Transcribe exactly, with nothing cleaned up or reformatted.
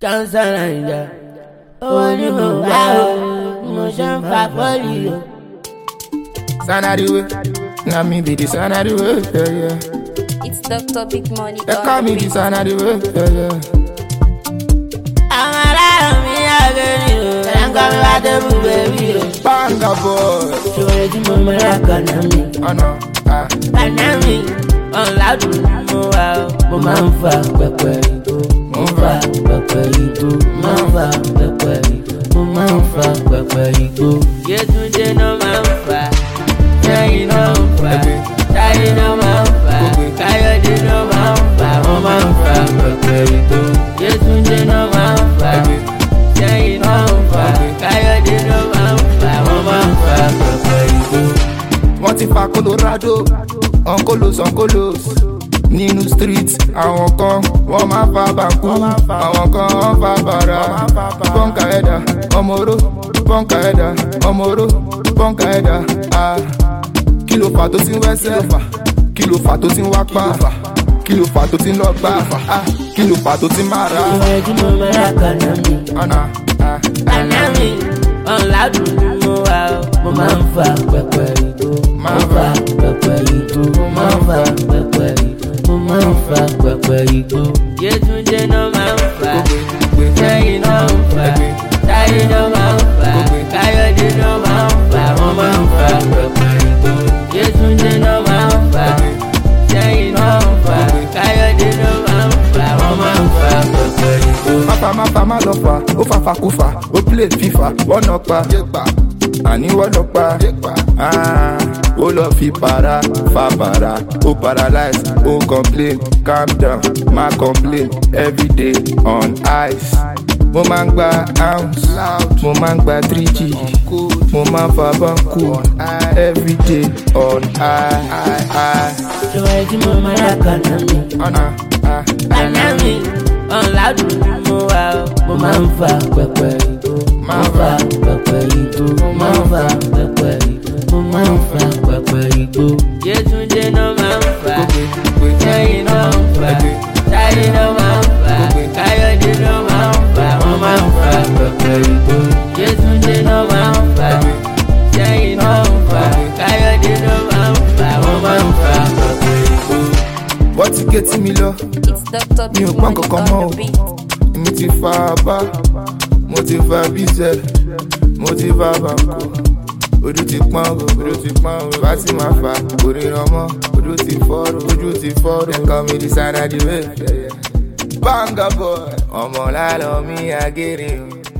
Cancer Naija. Owó ni mo wá o, mo ṣe ń fa pọ́lì o. Sanadi way, na me be the Sanadi way, yeah, yeah. It's Doctor Big Money. They call me the Sanadi way, yeah, yeah. Àwọn aláàrọ̀ mi àgbẹ̀ ni o, ẹ̀rọ ń kọ́ mi wá tẹ́bù bẹ́bí o. Banga boy, Ṣòro tí mo mọ̀ rà kànáà mi. oh no, ah. Kànáà mi, ọ̀làdùn mo wà o. Mo máa ń fa pẹpẹ ìgò, mo ń fa pẹpẹ ìgò, mo máa ń fa pẹpẹ ìgò, mo máa ń fa pẹpẹ ìgò. Yétúndé náà máa ń fa, Ṣẹ́yìn náà ń fa, Táyé náà máa ń fa, Káyọ̀dé náà máa ń fa, wọ́n máa ń fa pẹpẹ ìgò. Yétúndé náà máa ń fa, Ṣẹ́yìn náà ń fa, Káyọ̀dé náà máa ń fa, wọ́n máa ń fa pẹpẹ ìgò. Wọ́n ti fa Colorado, oncolos oncolos. Nínú street, àwọn kan wọ́n máa fa bàǹkú, àwọn kan wọ́n fa bàrà. Pọ́ǹkà ẹ̀dà, ọmọ oró, pọ́ǹkà ẹ̀dà, ọmọ oró, pọ́ǹkà ẹ̀dà. Kí ló fà tó ti ń wẹ́sẹ̀? Kí ló fà tó ti ń wá pa? Kí ló fà tó ti ń lọ gbà? Kí ló fà tó ti ń máa ra? Ìwé tí mo máa rà kànáà mi. Ọ̀nà Kànáà mi, ọ̀làdùn mo wà o. Mo máa ń fa pẹpẹ ìgò, máa ń fa pẹpẹ ìgò, mo máa ń fa pẹpẹ ìgò, mo máa ń fa pẹpẹ ìgò. Yétúndé náà máa ń fa, Ṣẹ́yìn náà ń fa, Táyé náà máa ń fa, Káyọ̀dé náà máa ń fa, wọ́n máa ń fa pẹpẹ ìgò. Yétúndé náà máa ń fa, Ṣẹ́yìn náà ń fa, Káyọ̀dé náà máa ń fa, wọ́n máa ń fa pẹpẹ ìgò. máfa máfa má lọ fà, ó fàfà kú fà, ó play fífà, wọ́n nọ pa. Àní wọ́n lọ pa. Ah, ó lọ fi para, fa para, ó paralyze, ó complain, calm down, má complain, everyday on ice. Mo máa ń gba ounce, mo máa ń gba three G, mo máa ń fa báńkù, everyday on ice. Ìwé tí mo máa rà kànáà mi. Ọ̀nà Kànáà mi, ọ̀làdùn mo wà o. Mo máa ń fa pẹpẹ ìgò, máa ń fa pẹpẹ ìgò, mo máa ń fa pẹpẹ ìgò, mo máa ń fa pẹpẹ ìgò. Yétúndé náà máa ń fa, Ṣẹ́yìn náà ń fa, Táyé náà máa ń fa, Káyọ̀dé náà máa ń fa, wọ́n máa ń fa pẹpẹ ìgò. Yétúndé náà máa ń fa, Ṣẹ́yìn náà ń fa, Káyọ̀dé náà máa ń fa, wọ́n máa ń fa pẹpẹ ìgò. wọ́n ti gé tí mi lọ, It's Doctor mi Big ò pọ́n Money kankan mọ́ o. on the beat. Mo ti fa bá, mo ti fa bíṣẹ̀, mo ti fa bàǹkù. Ojú ti pọ́n o, ojú ti pọ́n o. Bá ti máa fa, kò ríran mọ́. Ojú ti fọ́rọ̀, ojú ti fọ́rọ̀. Ẹ̀kọ́ mi di Sanadi way. Banga boy, ọmọ lálọ́ mi àgèrè o.